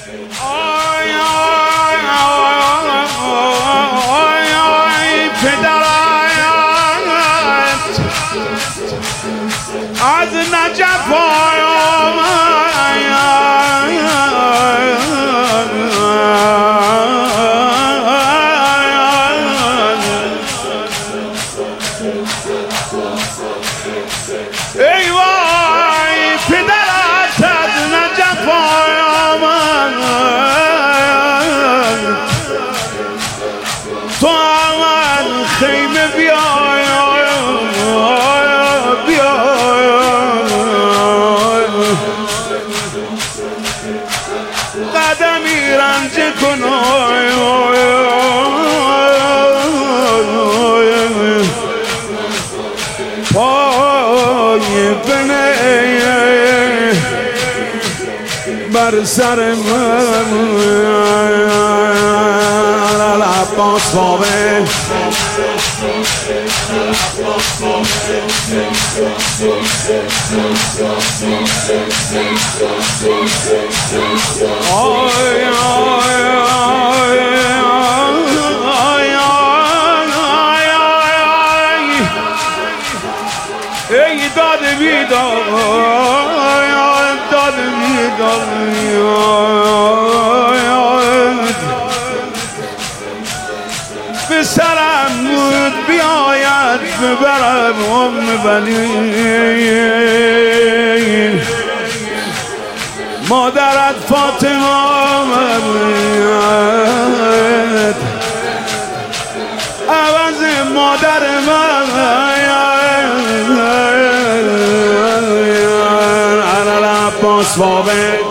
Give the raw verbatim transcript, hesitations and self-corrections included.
آی آی آی آی پدرت از نجف ای وای پدرت از نجف آمد تو آمد خیمه بیای بیای قدمی رنج کن پای بنه بر سر من عباس بابه آی آی ای داد بیداد داد بیداد به سرم بود بیاید ببرم ام بنین مادرت فاطمه آمد عوض مادر من عباس بابه